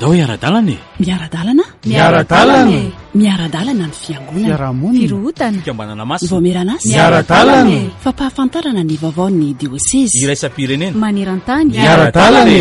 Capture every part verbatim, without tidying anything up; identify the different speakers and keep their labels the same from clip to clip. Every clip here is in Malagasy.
Speaker 1: atao iara-dalana e
Speaker 2: miara-dalana
Speaker 3: miara-dalana
Speaker 2: miara-dalana ny fiangonana
Speaker 3: fiarahamonina
Speaker 2: firohutana
Speaker 1: fikambanana masina
Speaker 2: vomeranasy
Speaker 3: miara-dalana
Speaker 2: fampahafantarana ny vaovaon'ny diosesy
Speaker 1: iraisam-pirenena
Speaker 2: maneran-tany
Speaker 3: miara-dalana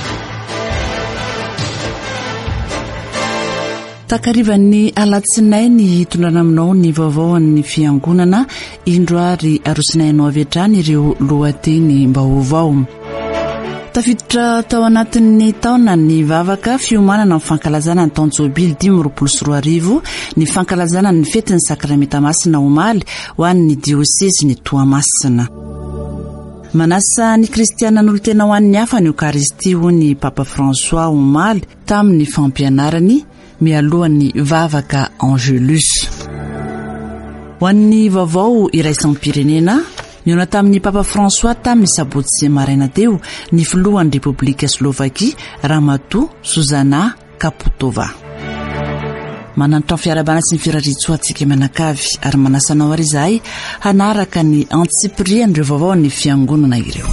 Speaker 2: takarivan'ny alatsinay ny hitondrana aminao ny vaovaoan'ny fiangonana indro ary arosinainao avy hatrany ireo lohateny mba ovao tafiditra tao anatin'ny taona ny vavaka fiomanana ny fankalazana ny taonjobily dimy roapolo sy roa arivo ny fankalazana ny fetiny sakramenta masina omaly ho an'ny diosesy ny Toamasina. Manasa ny kristiana n'olo tena ho an'ny hafa ny Eucharistie ho ny Papa François omaly tamin'ny fampianarany mialohan'ny vavaka Angelus. Ho an'ny vaovao iraisampirenena niona tamin'ny Papa François tamin'ny sabotsy sy maraina teo ny filohan'ny Repoblika Slovakia Ramatoa Zuzana Kaputova. Manantra fiarabana sy ny firaritsoa antsika manakavy ary manasanao ary izahay hanaraka ny antsipirian'ireo vaovao ny fiangonana ireo.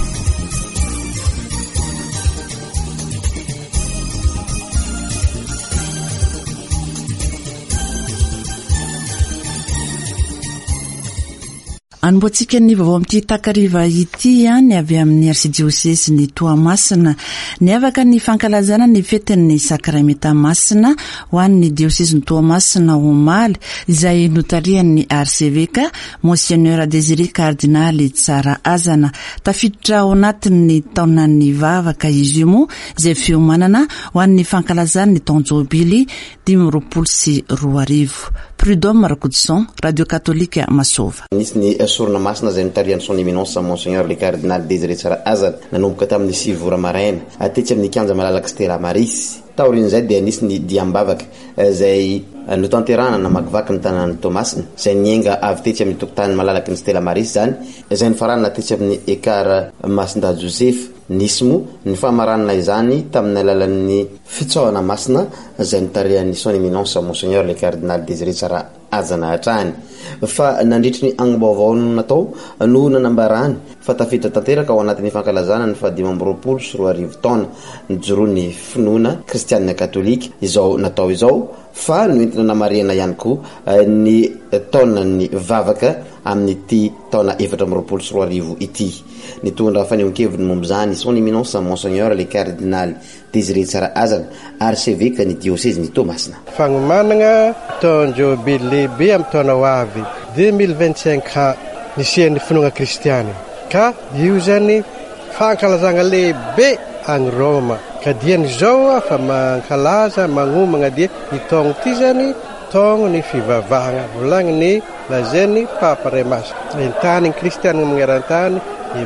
Speaker 2: Anboantsika ny vaovao amin'ity takariva ity ny avy amin'ny arsidiosesy ny Toamasina niavaka ny fankalazana ny fetin'ny sakramenta masina ho an'ny diosesy ny Toamasina omaly izay notarian'ny arseveka Monseigneur Désiré Cardinal Tsara Azana tafiditra ao anatin'ny taonan'ny vavaka izy io moa izay fiomanana ho an'ny fankalazana ny taonjobily dimy roapolo sy roa arivo. Prud'homme Rakoudson, Radio Catholique Masova.
Speaker 4: Nisy ny sorona masina izay notarian'ny son éminence Monseigneur le Cardinal Désiré Tsara Azana nanomboka tamin'ny sivy vora maraina atetsy amin'ny kianja malalaky Stella Maris. Taorin'izay dia nisy ny diam-bavaka izay notanterana namakivaky ny tanàn'ny Tomasina izay nienga avy tetsy amin'ny tokotany malalaky ny Stella Maris zany izay nifarana tetsy amin'ny ekara Masinda Joseph. Nisy moa ny famaranana izany tamin'ny alalan'ny fitsoahana masina izay notarian'ny son éminence Monseigneur le Cardinal Désiré Tsara Azana hatrany. Fa nandritry ny agnibaovao natao no nanambarany fa tafiditra tanteraka ao anatin'ny fankalazana ny fadimy amby roapolo sy roa arivo taona nijoroan'ny finoana kristianina katolika izao natao izao fa noentina namariana ihany koa ny taona ny vavaka amin'ity taona efatra amby roapolo sy roa arivo ity. Nitondra fanehoan-keviny momba izany son éminence Monseigneur le Cardinal Désiré Tsara Azana archevêque ny diocèse ny Tomasina.
Speaker 3: Fagnomanana taonjobily lehibe amin'ny taona ho avy deux mille vingt-cinq nisian'ny finoana kristiana ka io zany fankalazana lehibe agny Roma ka diany zao fa mankalaza magnomagna dia ny taogno ity zany taogno ny fivavahana volagniny lazainy Papa Remas entany kristiana magneran-tany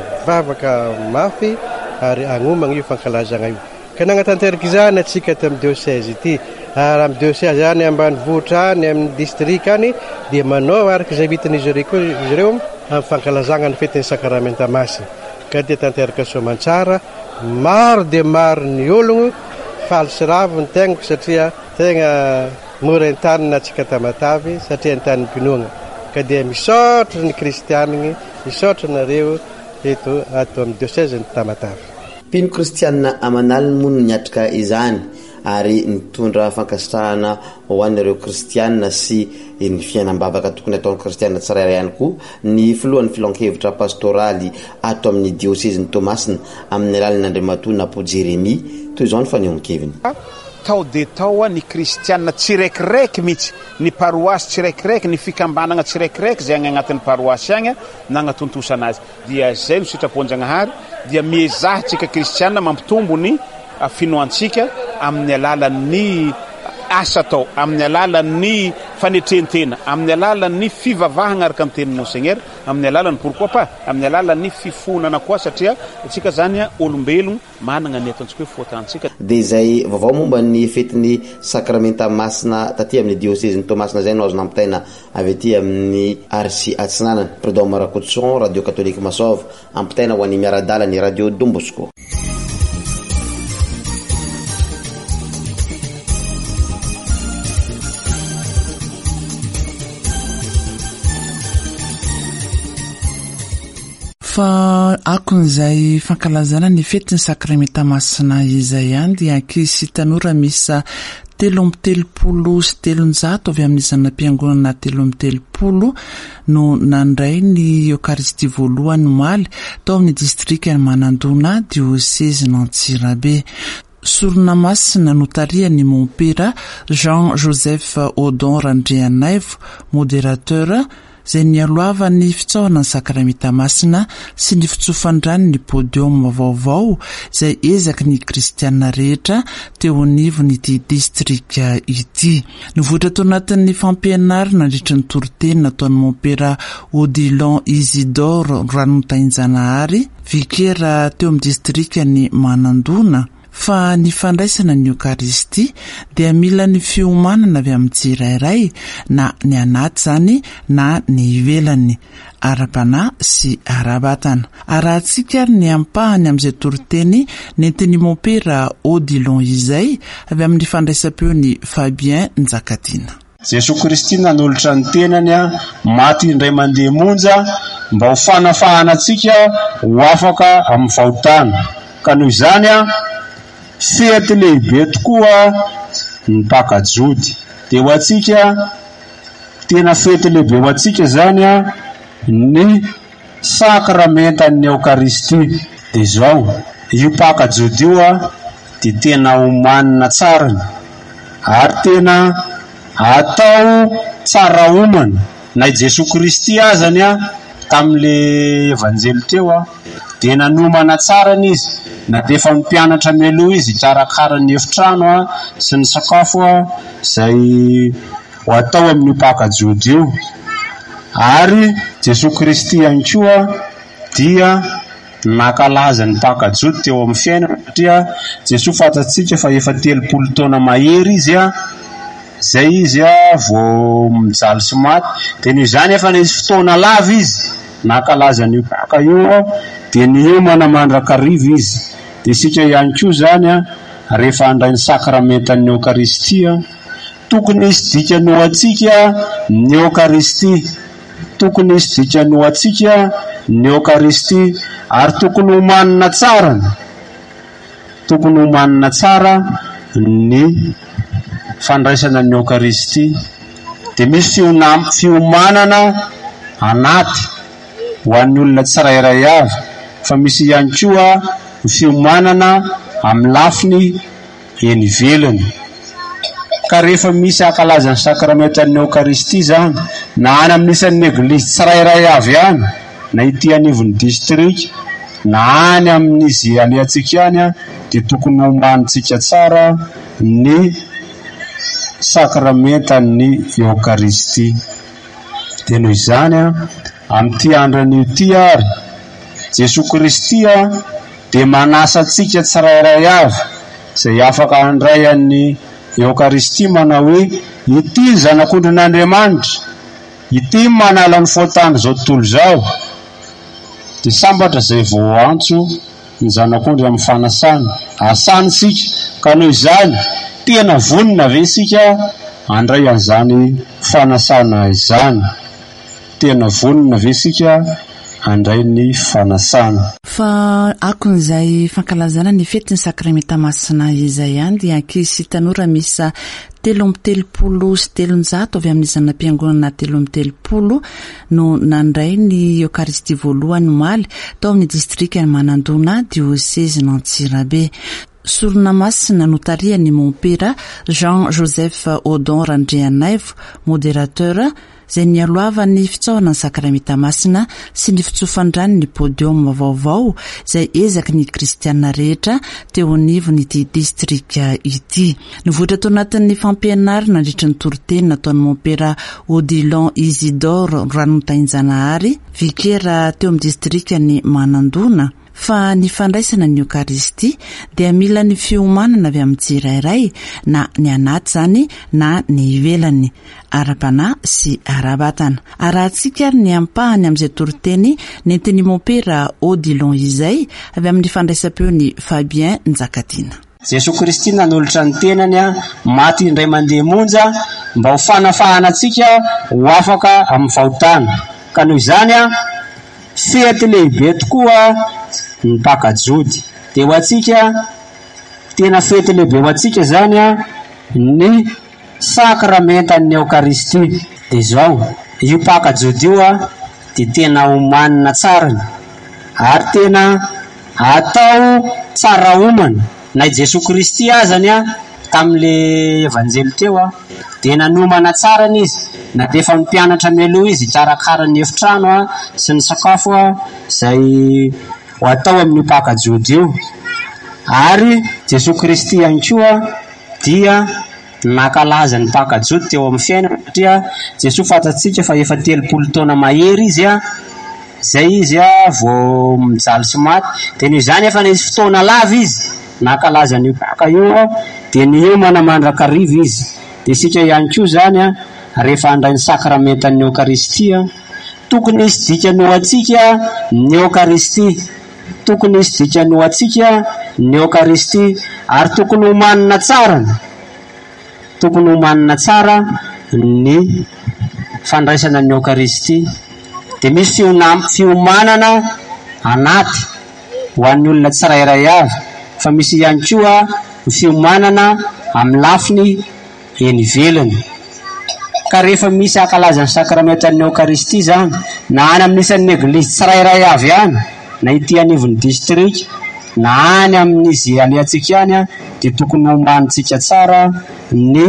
Speaker 3: ivavaka mafy ary agnomagna io fankalazana io ka nagnatanteraky izany atsika tamin'ny diocèse ity ary amin'ny diocèse any ambanivohitra any amin'ny district any dia manao araka izay vitan'izy ireo koa izy ireo amin'ny fankalazana ny fetin'ny sakramenta masina ka dia tanteraka soamantsara maro dia maro ny ologno faly sy ravo ny tegnako satria tegna mora entanina atsika tamatavy satria entany mpinoana ka dia misaotra ny kristianiny misaotra nareo eto ato amin'ny diocèse ny tamatavy.
Speaker 4: Pino kristianina amanaliny moa no niatrika izany ary nitondra fankasitrahana ho an'ireo kristianina sy ny fiainam-bavaka tokony ataon'ny kristianina tsirairay ihany koa ny filohan'ny filohan-kevitra pastoraly ato amin'ny diocèse ny Tomasina amin'ny alalin'Andriamatoa Napo Jeremy toy izao ny fanehoan-keviny.
Speaker 5: Tao de tao ny kristianina tsiraikiraiky mihitsy ny paroasy tsiraikiraiky ny fikambanana tsiraikiraiky zay agny agnatin'ny paroasy agny nagnatontosa anazy dia zay no sitraponjanahary dia miezahatsika kristianina mampitombo ny finoantsika amin'ny alalan'ny asa tao amin'ny alalan'ny fanetrentena amin'ny alalan'ny fivavahana araka ny tenin'ny Monseigneur amin'ny alalan'ny pourquoi pas amin'ny alalan'ny fifonana koa satria atsika zany olombelogno manana ny ataontsika hoe fotantsika.
Speaker 4: Dia izay vaovao momba ny fetin'ny sakramenta masina taty amin'ny diocèse ny Tomasina zay no azo nampitaina avy aty amin'ny arsi atsinanana. Prud'homme Rakoudson, Radio Catholique Masova ampitaina ho an'ny miaradala ny Radio Don Bosco.
Speaker 2: fa akon'izay fankalazana ny fetiny sakramenta masina izay ihany dia ankizy sy tanora misa telo amby telopolo sy telonjato avy amin'ny zanam-piangonana telo amby telopolo no nandray ny Eucharistie voalohany omaly tao amin'ny distrika Manandona diocèse Antsirabe. Sorona masina notarian'ny Montpera Jean-Joseph Odon Randrianaivo, modérateur, zay nialoava ny fitsaoana ny sakramenta masina sy ny fitsofan-drany ny podium vaovao zay ezaky ny kristiana rehetra teo anivony ity distrika ity. Nivoatra tao anatin'ny fampianarana nandritra ny toroteny nataon'ny Montpera Odilon Isidore Ranotainjanahary, vikera teo amin'ny distrika ny Manandona, fa ny fandraisana ny Eucharistie dia mila ny fiomanana avy amin'ny tsirairay na ny anaty zany na ny ivelany, ara-panahy sy ara-batana. Arahantsika ny ampahany amin'izay toroteny nentin'ny Montpera Odilon izay avy amin'ny fandraisam-peony Fabien Njakatiana.
Speaker 1: Jesosy Kristy nanolotra ny tenany a maty indray mandeha monja mba ho fanafahana antsika ho afaka amin'ny fahotana. Ka noho izany a fety lehibe tokoa ny pakajody. Dia ho antsika tena fety lehibe ho antsika zany a ny sakramentan'ny Eucharistie. Dia izao io pakajody io a dia tena omanina tsara ary tena atao tsara omana. Na i Jesosy Kristy azany a tamin'le evanjely teo a dia nanomana tsara izy, na dia efa mipianatra mialoha izy hikarakara-ny efitrano a sy ny sakafo a izay ho atao amin'ny pakajody io. Ary Jesosy Kristy ihany koa dia nakalaza ny pakajody teo amin'ny fiainana satria Jesosy fantatsika fa efa telopolo taona mahery izy a zay izy a vao mijaly sy maty. Dia noho izany efa nisy fotoana lava izy nakalaza ny paka io dia ny manamandrakariva izy. Dia isika ihany koa zany a rehefa handray ny sakramentan'ny Eucharistie tokony hisy dikany ho antsika ny Eucharistie, tokony hisy dikany ho antsika ny Eucharistie ary tokony ho manina tsara, tokony ho manina tsara ny fandraisana ny Eucharistie. Dia misy fiomanana anaty ho an'ny olona tsirairay avy, fa misy ihany koa fiomanana amin'ny lafiny eny ivelany. Ka rehefa misy ankalaza ny sakramentan'ny Eucharistie zany na any amin'isan'ny eglizy tsirairay avy any, na ity anivon'ny distrika na any amin'izy alehantsika any a, dia tokony homanintsika tsara ny sakramentan'ny Eucharistie. Dia noho izany a amin'ity andron'io ity ary Jesosy Kristy a dia manasa antsika tsirairay avy izay afaka handray an'ny Eucharistie manao hoe ity zanak'Andriamanitra, ity manala ny fotany zao tontolo zao. Dia sambatra izay vao antso ny zanak'Ondry amin'ny fanasana asanitsika. Ka noho izany tena vonina ve isika handray an'izany fanasana izany, tena vonina ve isika handray ny fanasana.
Speaker 2: Fa akon'izay fankalazana ny fetiny sakramenta masina izay ihany dia ankizy sy tanora misa telo amby telopolo sy telonjato avy amin'ny zanam-piangonana telo amby telopolo no nandray ny Eucharistie voalohany omaly tao amin'ny distrika Manandona diocèse Antsirabe. Sorona masina notarian'ny Montpera Jean-Joseph Odon Randrianaivo, modérateur, zay nialoava ny fitsaoana ny sakramenta masina sy ny fitsofan-drany ny podium vaovao zay ezaky ny kristiana rehetra teo anivony ity distrika ity. Nivoatra tao anatin'ny fampianarana nandritra ny toroteny nataon'ny Montpera Odilon Isidore Ranotainjanahary, vikera teo amin'ny distrika ny Manandona, fa ny fandraisana ny Eucharistie dia mila ny fiomanana avy amin'ny tsirairay na ny anaty zany na ny ivelany, ara-panahy sy ara-batana. Arahantsika ny ampahany amin'izay toroteny nentin'ny Montpera Odilon izay avy amin'ny fandraisam-peony Fabien Njakatiana.
Speaker 1: Jesosy Kristy nanolotra ny tenany a maty indray mandeha monja mba ho fanafahana antsika ho afaka amin'ny fahotana. Ka noho izany a fety lehibe tokoa ny pakajody. De ho atsika tena fety lehibe ho atsika zany a ny sakramentan'ny Eukaristia. De zao io pakajody io a de tena omanina tsara ary tena atao tsara omana na Jesu Kristy azany a tam'le evanjely teo a de nanomana tsara izy na de efa mipianatra mialoha izy karakara ny efitrano a sy ny sakafo a zay ho atao amin'ny pakajody io. Ary Jesu Kristy ihany koa dia nakalaza ny pakajody teo amin'ny fiainana satria Jesu fantatsika fa efa telopolo taona mahery izy a zay izy a vao mijaly sy maty. De noho izany efa nisy fotoana lava izy nakalaza ny paka io de ny io manamandrakariva izy. De sika ihany koa zany a rehefa andray ny sakramentan'ny Eukaristia tokony isy dikany ho atsika ny Eukaristia, tokony isy dikany ho atsika ny Eukaristia ary tokony homanina tsara tokony homanina tsara ny fandraisana ny Eukaristia. De misy fiona- fiomanana anaty ho an'ny olona tsirairay avy fa misy ihany koa fiomanana amin'ny lafiny eny ivelany. Ka rehefa misy ankalaza ny sakramentan'ny Eukaristia zany na any amin'isan'ny eglizy tsirairay avy ihany na ity anivon'ny district na any amin'izy aliantsika ihany a de tokony homanitsika tsara ny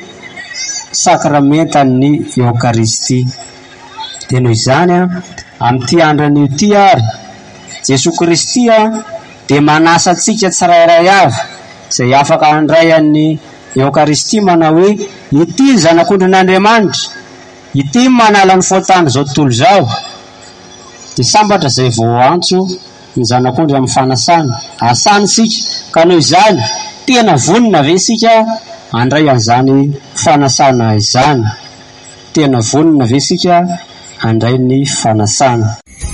Speaker 1: sakramentan'ny Eukaristia. De noho izany a amin'ity androny ity ary Jesu Kristy a de manasa atsika tsirairay avy zay afaka handray an'ny Eukaristia manao hoe ity ny zanak'Andriamanitra, ity manala ny faotany zao tontolo zao. De sambatra zay vao antso ny zanak'Ondry amin'ny fanasana asany sika. Ka noho izany tena vonina ve sika handray an'izany fanasana izany, tena vonina ve sika handray ny fanasana.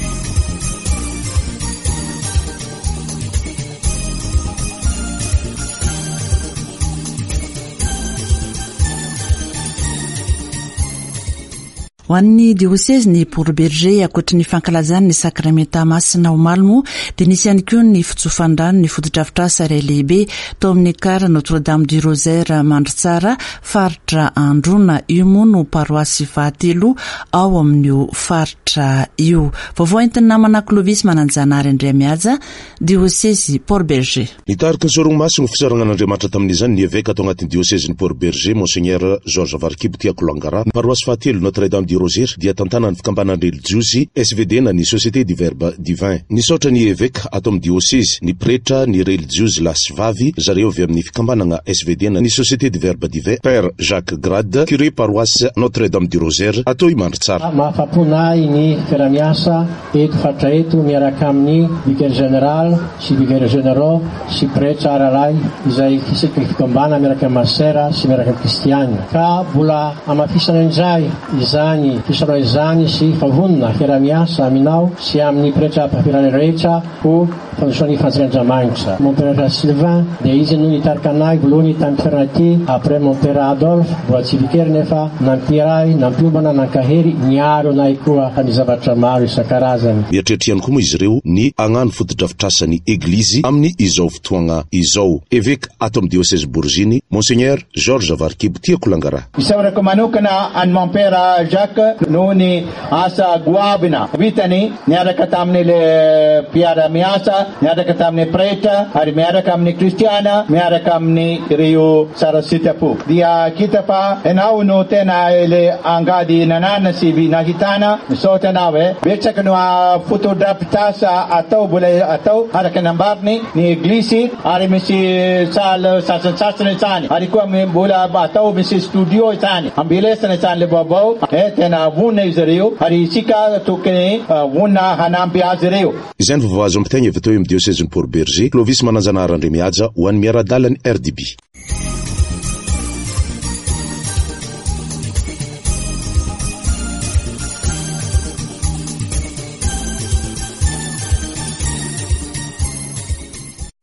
Speaker 2: Ho an'ny diocèse ny Port-Berger akoatra ny fankalazany ny sakramenta masina omalmo dia nisy ihany koa ny fitsofandrano ny fotodrafitrasa iray lehibe tao amin'ny kara Notre-Dame du Rosaire Mandritsara faritra Androna. Io moa no paroasy fahatelo ao amin'io faritra io. Vaovao entin'ny namana Clovis Mananjanary Andriamiaja, diocèse Port-Berger.
Speaker 6: Nitarika ny sorongmaso ny fisaragnan'Andriamanitra tamin'izany ny évêque atao anatin'ny diocèse ny Port-Berger Monseigneur Georges Varkibo Tiakolangara. Ny paroasy fahatelo Notre-Dame du Rosaire dia tantana ny fikambanany religiozy S V D na ny Société du Verbe Divin. Nisaotra ny évêque ato amin'ny diocèse ny pretra ny religiozy lasy vavy zareo avy amin'ny fikambanana S V D na ny Société du Verbe Divin. Père Jacques Grade, curé paroisse Notre-Dame du Rosaire atao i Mandritsara.
Speaker 7: Mahafaponay ny fiaramiasa eto fatra eto miaraka amin'ny vicaire général sy vicaire généraux sy pretra aralay izay fisaka fikambana miaraka amin'ny masera sy miaraka amin'ny kristiana. Ka mbola amafisana indray izany fisaro izany sy favonina fiaramiasa aminao sy amin'ny pretra papirany rehetra ho fandraisany fanjak'Andriamanitra. Mon père Sylvain dia izy no nitarika anay voalohany tamin'ny toerana ity, après mon père Adolphe mbola tsy vicaire nefa nampiray nampiombana nankahery niaro anay koa ny zavatra maro isan-karazany.
Speaker 6: Mieritreritra koa moa izy ireo ny agnano fotodrafitrasany eglizy amin'ny izao fotoagna izao. Évêque ato amin'ny diocèse Bourginy Monseigneur Georges Varkibo Tiakolangara.
Speaker 8: Isaurako manokana an mon père Jacques noho ny asa goavina vitany niaraka tamin'ny le mpiara-miasa, niaraka tamin'ny pretra ary miaraka amin'ny kristiana, miaraka amin'ny ireo sarasitrapo. Dia kita fa enao no tena ile angady nanana sy nahitana misaotra anao e betsaka no fotodrafitasa atao mbola atao araka nambariny ny eglizy ary misy sala sasansasana izany ary koa mbola atao misy studio izany ambilesana izany le vaovao e tena vona izy ireo ary isika tokony vona hanampy azy ireo.
Speaker 6: Izay ny vaovao azo ampitaigny avy teo amin'ny diocèse ny Port-Berger. Clovis Mananjanary Andriamiaja ho an'ny miaradalany R D B.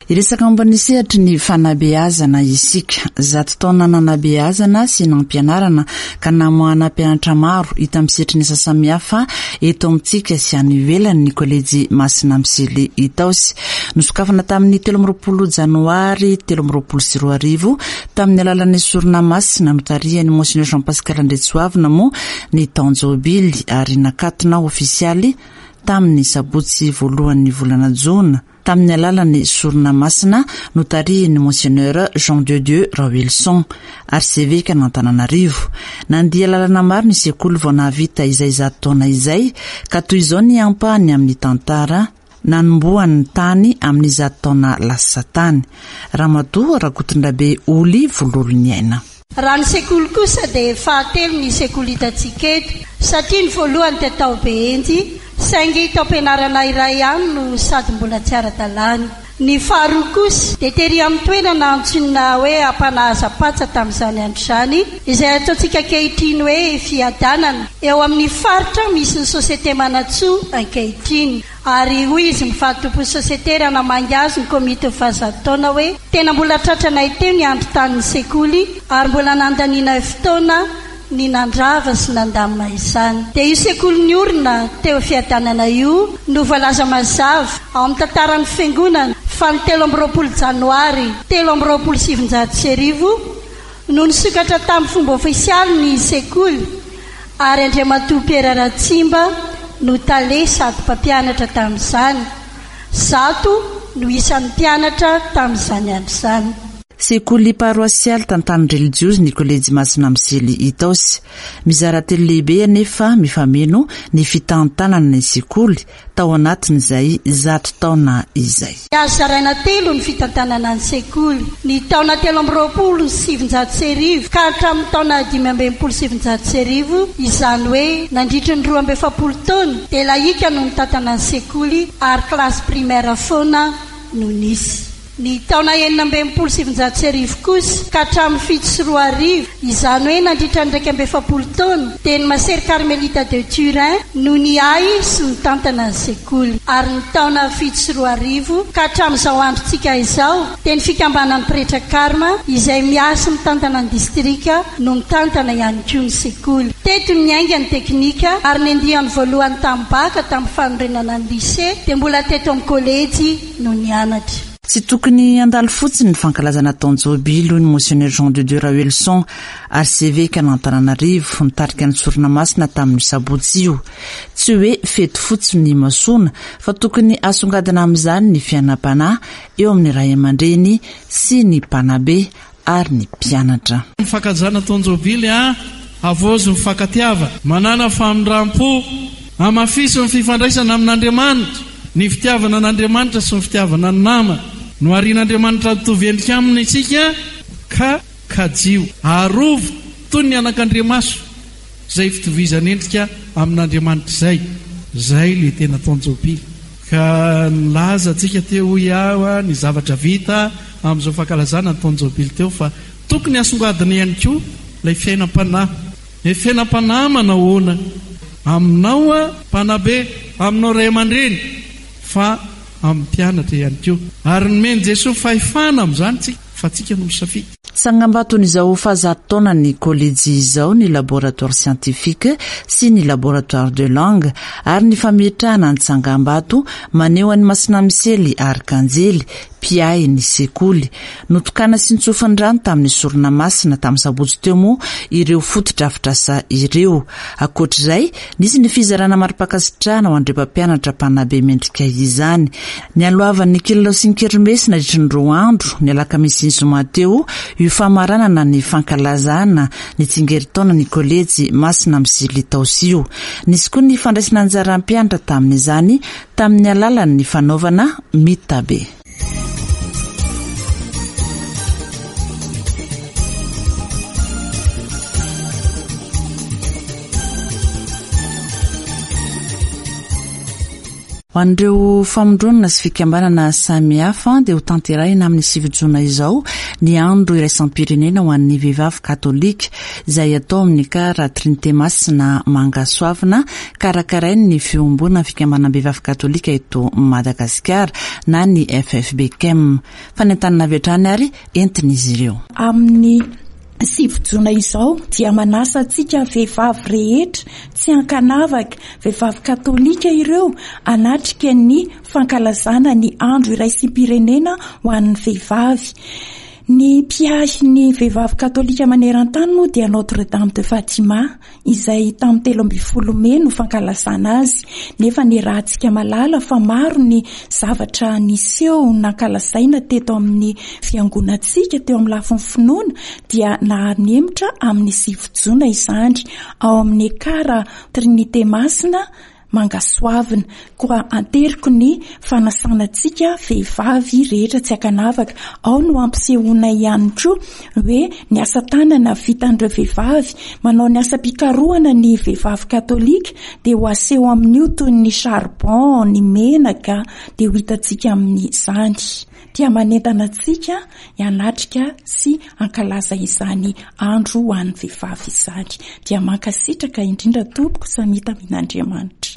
Speaker 2: iresaka momba ny sehatra ny fanabeazana isika zato taona nanabeazana sy nampianarana ka namoana mpianatra maro hita amin'ny sehatry ny asa samihafa eto amintsika sy any ivelany ny kolejy Masina Misily Itaosy nosokafana tamin'ny telo amby roapolo janoary telo amby roapolo sy roa arivo tamin'ny alalan'ny sorona masina notarian'ny Monseigneur Jean Pascal Ndretsoavina moa ny tanjobily ary nakatona ofisialy tamin'ny sabotsy voalohan'ny volana jona tamin'ny alalan'ny sorona masina notarian'ny Monseigneur Jean de Dieu Rawilson arcevêque n'Antananarivo nandia lalana maro ny sekoly vao nahavita izay zato taona izay ka toy izao ny ampahany amin'ny tantara nanomboan'ny tany amin'ny zato taona lasatany Ramatoa Rakotondrabe Oly vololony aina.
Speaker 9: Raha ny sekoly kosa dia fahatelo ny sekoly hitantsika eto satria ny voalohany dia tao Behenjy saingy taom-pianarana iray ihany no sady mbola tsy ara-dalàna. Ny faharoa kosa dia tery amin'ny toerana antsoina hoe Ampanahaza-Patsa tamin'izany andro izany izay ataontsika ankehitriny hoe fiadanana eo amin'ny faritra misy ny sosiete Manatsoa ankehitriny ary hoy izy ny fahatompon'ny sosiete Ranamangy azy ny komite fahazato taona hoe tena mbola tratranay teo ny andro tanin'ny sekoly ary mbola nandaniana fotoana ny nandrava sy nandamina izany. Dia io sekoly ny orina teo fiadanana io no voalaza mazava ao amin'ny tantaran'ny fiangonana fa ny telo amby roapolo janoary telo amby roapolo sy sivinjato sy arivo no nisokatra tamin'ny fomba ofisialy ny sekoly ary Andriamatoa Pierre Ratsimba no tale sady mpampianatra tamin'izany. Zato no isan'ny mpianatra tamin'izany andro izany.
Speaker 2: Sekoly paroisialy tantany religiozy ny kolejy Masina Misily Itaosy mizara telo lehibe anefa mifameno ny fitantanana ny sekoly tao anatin'izay zato taona izay.
Speaker 9: Azo zaraina telo ny fitantanana ny sekoly ny taona telo amby roapolo sy sivinjato sy arivo ka hatramin'ny taona dimy amby enimpolo sy sivinjato sy arivo izany hoe nandritra ny roa amby efapolo taona dia laika no nitantana ny sekoly ary klasy primaire foana no nisy. Ny taona enina amby enimpolo sy sivinjato sy arivo kosa ka hatramin'ny fito sy roa arivo izany hoe nandritra ny iraika amby efapolo taona dia ny Masery Carmelita de Turin no niay sy nitantana ny sekoly ary ny taona fito sy roa arivo ka hatramin'izao androntsika izao dia ny fikambanan'ny Pretra Karma izay miasa mitantana ny distrika no mitantana ihany koa ny sekoly. Teto ny aingany teknika ary ny andiany voalohany tamin'ny baka tamin'ny fanorenana ny lycée dia mbola teto amin'ny kolejy no nianatra.
Speaker 2: Tsy tokony andalo fotsiny ny fankalazana tanjobily ny Monseigneur Jean de Dieu Rawilson arcevêque n'Antananarivo nitarika ny sorona masina tamin'ny sabotsy io. Tsy hoe fety fotsiny masona fa tokony asongadina amin'izany ny fianam-panahy eo amin'ny ray aman-dreny sy ny mpanabe ary ny mpianatra.
Speaker 10: Ny fankazana tanjobily a avozo ny fankatiava manana famindram-po amafiso ny fifandraisana amin'Andriamanitra ny fitiavana n'Andriamanitra sy ny fitiavana ny nama no arian'Andriamanitra mitovy endrika aminy isika ka kajio arovo toy ny anak'Andriamaso zay fitovizana endrika amin'Andriamanitra zay zay le tena tanjobily ka nilaza tsika teo iaho ny zavatra vita amin'izao fankalazana ny tanjobily teo fa tokony asongadina ihany koa ilay fiainam-panahy ny fiainam-panahy manahoana aminao a mpanabe aminao ray aman-dreny fa amin'ny mpianatra ihany koa ary nomeny Jesosy fahefana amin'izany tsika fa tsika no misafidy.
Speaker 2: Sangambaton'izao fahazato taona ny kolejy izao ny laboratoire scientifique sy ny laboratoire de langue ary ny fametrahana ny Sangambato maneho any Masina Misely Arkanjely piay ny sekoly notokana sy nitsofany rano tamin'ny sorona masina tamin'ny sabotsy teo moa ireo fotodrafitrasa ireo. Akoatr'izay nisy ny fizarana mari-pakasitrahana ho andreo mpampianatra mpanabe mendrika izany. Ny alohavan'ny kilalao sy ny kermesy nandritry ny roa andro ny alakamisy zoma teo io famaranana ny fankalazana ny tsingeritaona ny kolejy Masina Misily Itaosy io. Nisy koa ny fandraisana anjara mpianatra tamin'izany tamin'ny alalan'ny fanaovana mitabe. ho an'ireo famondronana sy fikambanana samihafa dia ho tanterahina amin'ny sivijona izao ny andro iraisam-pirenena ho an'ny vehivavy katolika izay atao amin'ny kara trinité masina mangasoavina karakarainy ny fiombona fikambanam-behivavy katolika eto Madagasikara na ny F F B K M. Fanentanana avy hatrany ary entin'izy ireo.
Speaker 11: Amin'ny sivijona izao dia manasa antsika vehivavy rehetra tsy ankanavaka vehivavy katolika ireo anatrika ny fankalazana ny andro iraisam-pirenena ho an'ny vehivavy. Ny mpiahy ny vehivavy katolika maneran-tany moa dia Notre Dame de Fatima izay tamin'ny telo ambin'ny folo May no fankalazana azy. Nefa ny rahantsika malala fa maro ny zavatra niseho nankalazaina teto amin'ny fiangonantsika teo amin'ny lafiny finoana dia nahanemitra amin'ny sivijona izany ao amin'ny kara Trinité Masina mangasoavina koa anteriko ny fanasanantsika vehivavy rehetra tsy ankanavaka. Ao no ampisehoana ihany koa hoe ny asa tanana vitan'ireo vehivavy manao ny asa pikarohana ny vehivavy katolika dia ho aseho amin'io toy ny charbon, ny menaka dia ho hitantsika amin'izany. Dia manentana antsika hanatrika sy ankalaza izany andro ho an'ny vehivavy izany. Dia mankasitraka indrindra tompoko samita amin'Andriamanitra.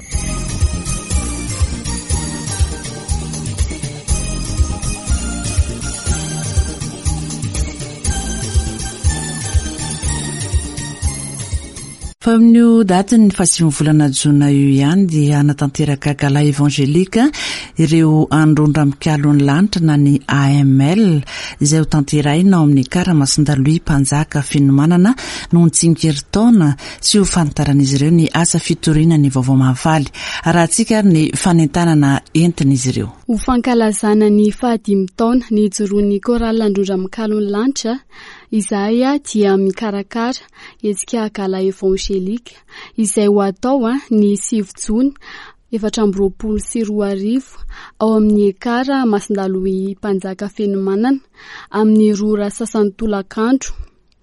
Speaker 2: Fa amin'io daty ny fahasivy volana jona io ihany dia natanteraka gala evangelika ireo androndrampialon'ny lanitra na ny A M L izay ho tanterahina ao amin'ny kara Masindalouis mpanjaka finomanana no nitsingerin-taona sy ho fantaran'izy ireo ny asa fitoriana ny vaovao mahafaly. Rahantsika ny fanentanana entin'izy ireo.
Speaker 12: Ho fankalazana ny fahadimy taona ny joroan'ny korala androndrampialon'ny lanitra izay dia mikarakara etsika gala evangelika izay ho atao ny sivy jona efatra amby roapolo sy roa arivo ao amin'ny ekara Masindalouis mpanjaka fenomanana amin'ny rora sasany tolakandro.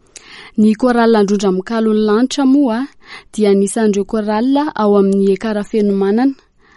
Speaker 12: Ny korala androndrampialon'ny lanitra moa dia anisan'ireo korala ao amin'ny ekara fenomanana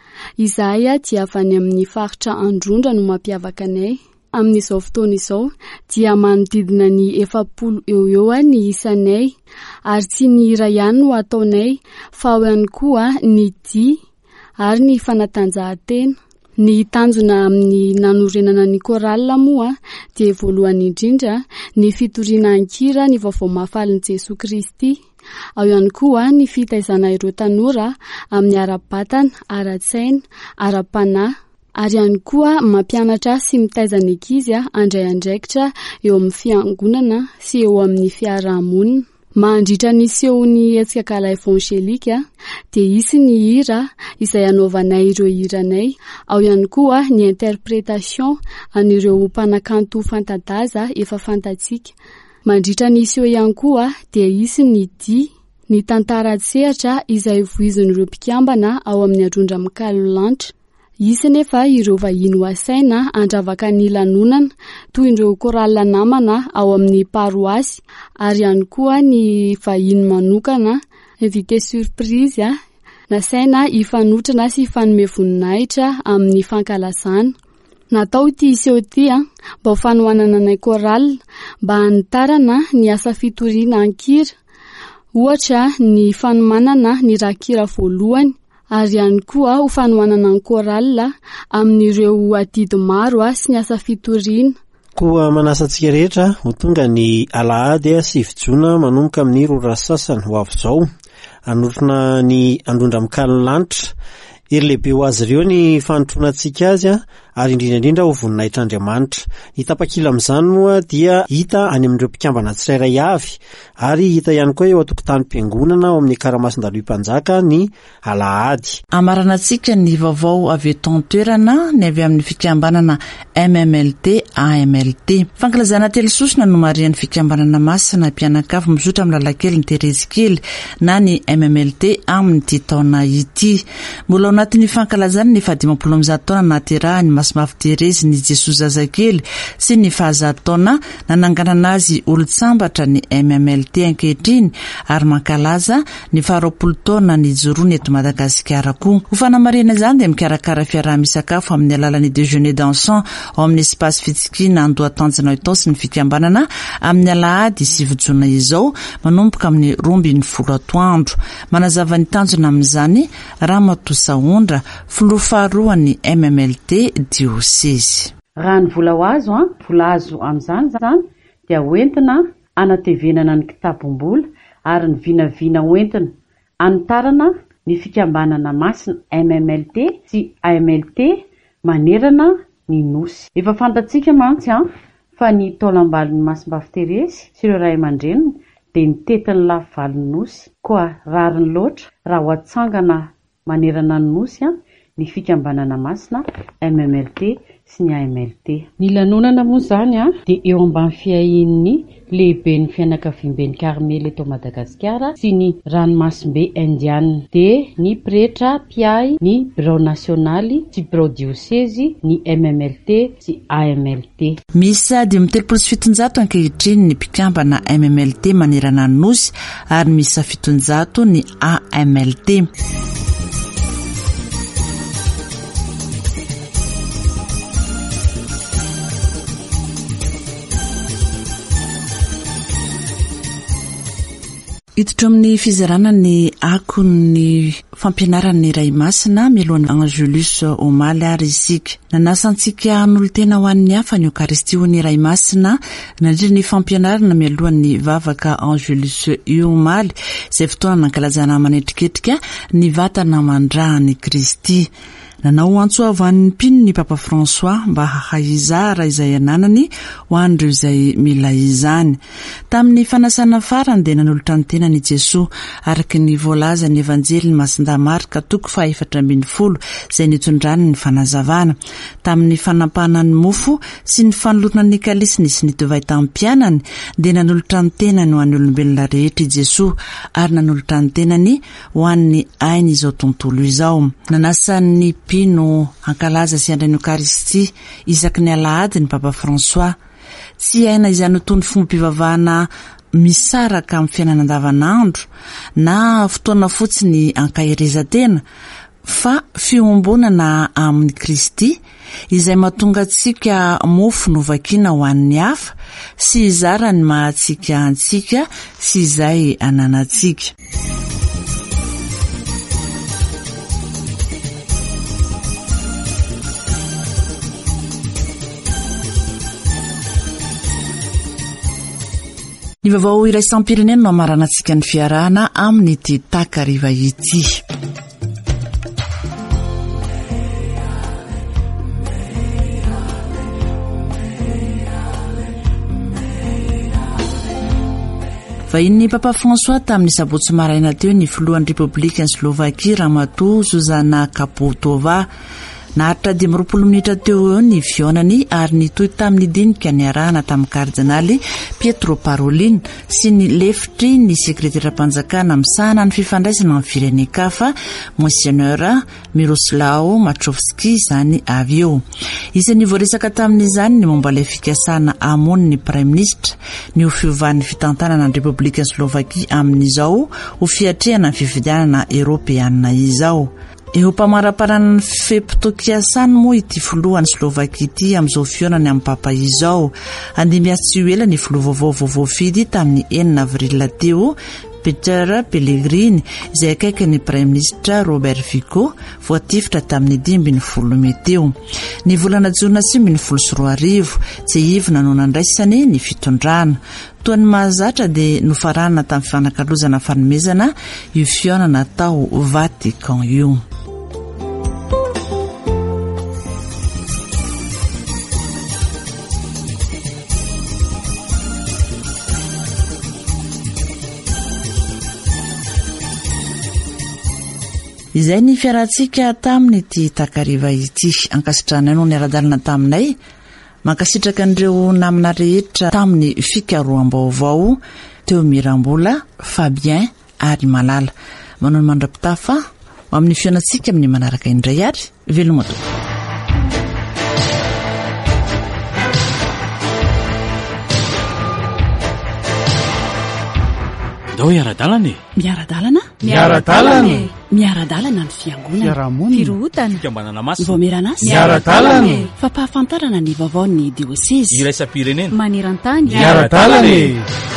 Speaker 12: izay dia avy any amin'ny faritra androndra no mampiavaka anay. Amin'izao fotoana izao dia manodidina ny efapolo eo eo ny isanay ary tsy ny hira ihany no ataonay fa ao ihany koa ny dia ary ny fanatanjahantena. Ny tanjona amin'ny nanorenana ny korala moa dia voalohany indrindra ny fitoriana ankira ny vaovao mahafaly ny Jesoa Kristy. Ao ihany koa ny fitaizana ireo tanora amin'ny ara-batana, ara-tsaina, ara-panahy. Ary ihany koa mampianatra sy mitaiza ny ankizy andray andraikitra eo amin'ny fiangonana sy eo amin'ny fiarahamonina. Mandritra ny sehony etsika gala evangelika dia isy ny hira izay anaovanay ireo hiranay. Ao ihany koa ny interprétation an'ireo mpanakanto fantadaza efa fantatsika. Mandritra ny seho ihany koa dia isy ny dia, ny tantara tsehatra izay voizin'ireo mpikambana ao amin'ny androndrampialon'ny lanitra. Isy nefa ireo vahiny ho asaina andravaka ny lanonana toy ireo korala namana ao amin'ny paroasy ary ihany koa ny vahiny manokana invité surprise nasaina ifanotrana sy ifanome voninahitra amin'ny fankalazana. Natao ity iseho ity mba ho fanohanana ny korala mba hanitarana ny asa fitoriana ankira, ohatra ny fanomanana ny rakira voalohany ary ihany koa ho fanohanana ny korala amin'ireo adidy maro sy ny asa fitoriana.
Speaker 13: Koa manasa antsika rehetra ho tonga ny alahady sivy jona manomboka amin'ny rora sasany ho avy izao anotrona ny androndrampialon'ny lanitra. Ery lehibe ho azy ireo ny fanotrona antsika azy ary indrindrandrindra ho voninahitr'Andriamanitra. Ny tapakila amin'izany moa dia hita any amin'ireo mpikambana tsirairay avy ary hita ihany koa eo an-tokotanim-piangonana ao amin'ny kara Masindalouis mpanjaka ny alahady.
Speaker 2: Amarana antsika ny vaovao avy eto an-toerana ny avy amin'ny fikambanana M M L T A M L T. Fankalazana telososina no marian'ny fikambanana masina mpianakavy mizotra amin'ny lalankely ny Terezikely na ny M M L T amin'ny ity taona ity. Mbola anatin'ny fankalazany ny fahadimampolo amby zato taona naterahany Masimafy Terezy ny Jesoa zazakely sy ny fahazato taona nananganana azy olo-tsambatra ny M M L T ankehitriny ary mankalaza ny faharoapolo taona ny joroany eto Madagasikara koa. Ho fanamarena izany dia mikarakara fiaraha-misakafo amin'ny alalan'ny déjeuner dansant ao amin'ny espace fitsikina Andohatanjona tao sy ny fikambanana amin'ny alahady sivy jona izao manomboka amin'ny roambin'ny folo atoandro. Manazava ny tanjona amin'izany Ramatoa Saondra, filoha faharoa ny M M L T diocèse.
Speaker 14: Raha ny vola ho azo a vola azo amin'izany zany dia hoentina anatevenana ny kitabom-bola ary ny vinavina hoentina anitarana ny fikambanana masina M M L T sy A M L T manerana ny nosy. Efa fantatsika mantsy a fa ny taolam-balon'ny Masimafy Terezy sy ireo ray aman-dreniny dia nitetiny lafy valiny nosy koa rariny loatra raha ho atsangana manerana ny nosy a ny fikambanana masina M M L T sy ny A M L T. Ny lanonana moa zany a dia eo ambany fiahin'ny lehiben'ny fianakavian'ny Karmely eto Madagasikara sy ny ranomasimbe indiana dia ny pretra piay ny bureau nasionaly sy bureau diocèse ny M M L T sy A M L T.
Speaker 2: Misy dimy amby telopolo sy fitonjato ankehitriny ny mpikambana M M L T manerana ny nosy ary misy fitonjato ny A M L T. Hiditra amin'ny fizarana ny akon'ny fampianaran'ny Ray Masina mialohan'ny Angelus Omaly ary isika. Nanasantsika n'olo tena ho an'ny hafa ny Eucharistie ho ny Ray Masina nandritra ny fampianarana mialohan'ny vavaka Angelus Omaly izay fotoana nankalazana manendriketrika ny vatana mandrahan'ny Kristy. Nanao antsoavan'ny mpino ny Papa François mba hahaizara izay ananany ho an'ireo izay mila izany. Tamin'ny fanasana farany dia nanolotra ny tenany Jesoa araky ny voalaza ny evanjely Masinda Marka toko faha efatra ambin'ny folo izay nitondrany ny fanazavana. Tamin'ny fanampahana ny mofo sy ny fanolorana ny kalisy nisy ny tovay tamin'ny mpianany dia nanolotra ny tenany ho an'ny olombelona rehetra Jesoa ary nanolotra ny tenany ho an'ny ainy izao tontolo izao. Nanasan'ny pino ankalaza sy andray ny Eucharistie isaky ny alahady ny Papa François. Tsy aina izany tony fomba mpivavahana misaraka amin'ny fiainana andavanandro na fotoana fotsiny ankahirezan-tena fa fiombonana amin'ny Kristy izay mahatonga antsika mofo novakiana ho an'ny hafa sy izara ny mahatsika antsika sy izay ananantsika. Ny vaovao iraisam-pirenena no amaranantsika ny fiarahana amin'ny ity takariva ity. Vahin'ny Papa François tamin'ny sabotsy maraina teo ny filohan'ny Republika ny Slovakia Ramatoa Zuzana Kapotova. Naharitra dimy roapolo minitra teo eo ny fionany ary nitoy tamin'ny dinika ny arahana tamin'ny kardinaly Pietro Parolin sy ny lefitry ny sekretera-panjakana misahana ny fifandraisana amin'ny firenen-kafa Monseigneur Miroslao Matrovski izany avy eo. Isan'ny voaresaka tamin'izany ny momba ilay fikasana hamono ny Prime Ministre ny ho fiovan'ny fitantanana ny Republika Slovakia amin'izao ho fiatrehana ny fifidianana Europeana izao. Eo mpamaraparana ny fepitokiasany moa ity filohan'ny Slovakia ity amin'izao fionany amin'ny papa izao. Andimiasy tsy ho ela ny filoha vaovao vaovao fidy tamin'ny enina avril teo Peter Pellegrini izay akaiky ny Prime Ministre Robert Fico voatifitra tamin'ny dimby ny folo meteo. Ny volana jona simy ny folo sy roa arivo tsy ivona no nandraisany ny fitondrana. Toa ny mahazatra dia nofarana tamin'ny fanakalozana fanomezana io fionana tao Vatican io. Izay ny fiarahantsika tamin'ny ity takariva ity. Ankasitranay no ny ara-dalana taminay mankasitraka an'ireo namana rehetra tamin'ny fikaroam-baovao teo Mirambola, Fabien ary Malala. Manao ny mandrapitafa amin'ny fiainatsika amin'ny manaraka indray ary velomato.
Speaker 15: Dao miaradalana e.
Speaker 2: Miaradalana?
Speaker 15: Miaradalana.
Speaker 2: Miaradalana ny fiangonana.
Speaker 15: Fiarahamonina.
Speaker 2: Firohutana.
Speaker 15: Fikambanana masina.
Speaker 2: Voameran'asa.
Speaker 15: Miaradalana.
Speaker 2: Fampahafantarana ny vaovao ny diosese.
Speaker 15: Iraisam-pirenena.
Speaker 12: Maneran-tany.
Speaker 15: Miaradalana.